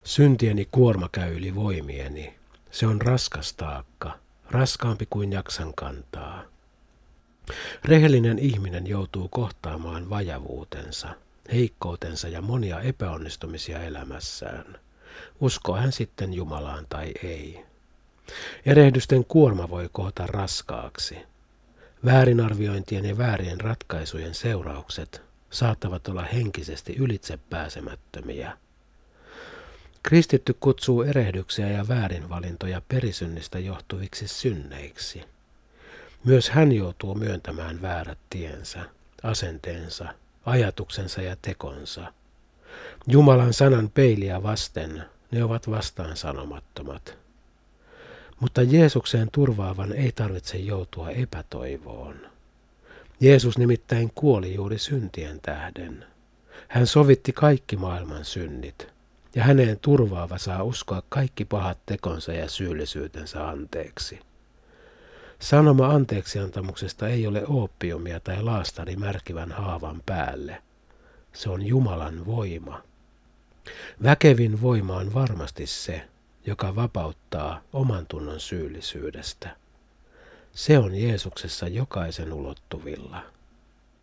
Syntieni kuorma käy yli voimieni. Se on raskas taakka, raskaampi kuin jaksan kantaa. Rehellinen ihminen joutuu kohtaamaan vajavuutensa, heikkoutensa ja monia epäonnistumisia elämässään. Uskoo hän sitten Jumalaan tai ei. Erehdysten kuorma voi koota raskaaksi. Väärinarviointien ja väärien ratkaisujen seuraukset saattavat olla henkisesti ylitsepääsemättömiä. Kristitty kutsuu erehdyksiä ja väärinvalintoja perisynnistä johtuviksi synneiksi. Myös hän joutuu myöntämään väärät tiensä, asenteensa, ajatuksensa ja tekonsa. Jumalan sanan peiliä vasten ne ovat vastaan sanomattomat. Mutta Jeesukseen turvaavan ei tarvitse joutua epätoivoon. Jeesus nimittäin kuoli juuri syntien tähden. Hän sovitti kaikki maailman synnit, ja häneen turvaava saa uskoa kaikki pahat tekonsa ja syyllisyytensä anteeksi. Sanoma anteeksiantamuksesta ei ole ooppiumia tai laastari märkivän haavan päälle. Se on Jumalan voima. Väkevin voima on varmasti se, joka vapauttaa oman tunnon syyllisyydestä. Se on Jeesuksessa jokaisen ulottuvilla.